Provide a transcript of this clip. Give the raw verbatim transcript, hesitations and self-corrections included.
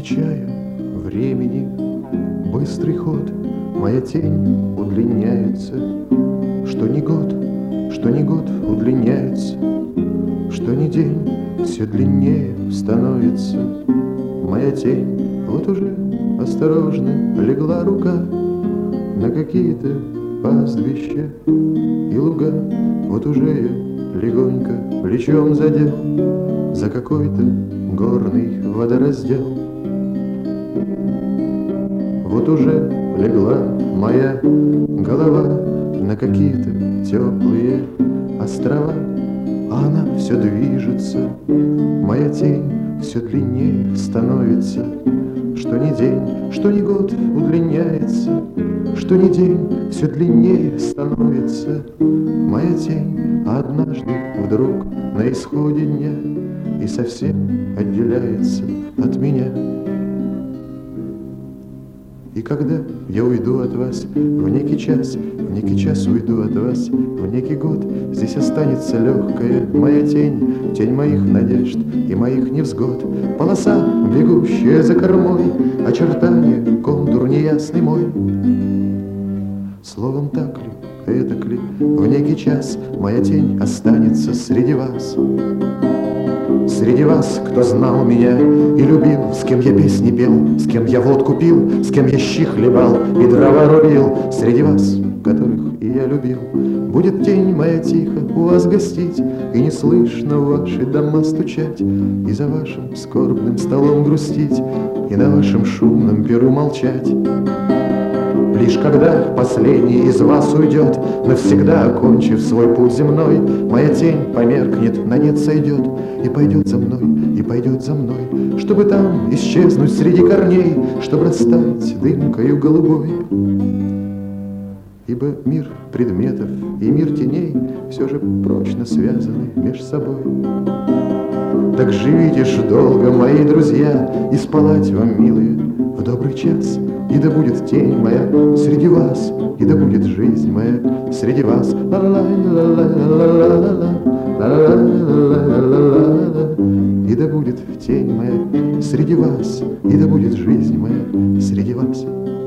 замечая времени быстрый ход, моя тень удлиняется. Что ни год, что ни год удлиняется, что ни день все длиннее становится. Моя тень вот уже осторожно легла рука на какие-то пастбища и луга. Вот уже я легонько плечом задел за какой-то горный водораздел. Вот уже легла моя голова на какие-то теплые острова, а она все движется, моя тень все длиннее становится. Что ни день, что ни год удлиняется, что ни день все длиннее становится. Моя тень однажды вдруг на исходе дня и совсем отделяется от меня. И когда я уйду от вас в некий час, в некий час уйду от вас в некий год, здесь останется легкая моя тень, тень моих надежд и моих невзгод. Полоса, бегущая за кормой, очертания, контур неясный мой. Словом, так ли, этак ли, в некий час моя тень останется среди вас. Среди вас, кто знал меня и любил, с кем я песни пел, с кем я водку пил, с кем я щи хлебал и дрова рубил. Среди вас, которых и я любил, будет тень моя тихо у вас гостить, и не слышно в ваши дома стучать, и за вашим скорбным столом грустить, и на вашем шумном перу молчать. Лишь когда последний из вас уйдет, навсегда окончив свой путь земной, моя тень померкнет, на нет сойдет, и пойдет за мной, и пойдет за мной, чтобы там исчезнуть среди корней, чтобы растаять дымкою голубой. Ибо мир предметов и мир теней все же прочно связаны меж собой. Так живите ж долго, мои друзья, и спалать вам, милые, в добрый час. И да будет тень моя среди вас, и да будет жизнь моя среди вас. И да будет тень моя среди вас, и да будет жизнь моя среди вас.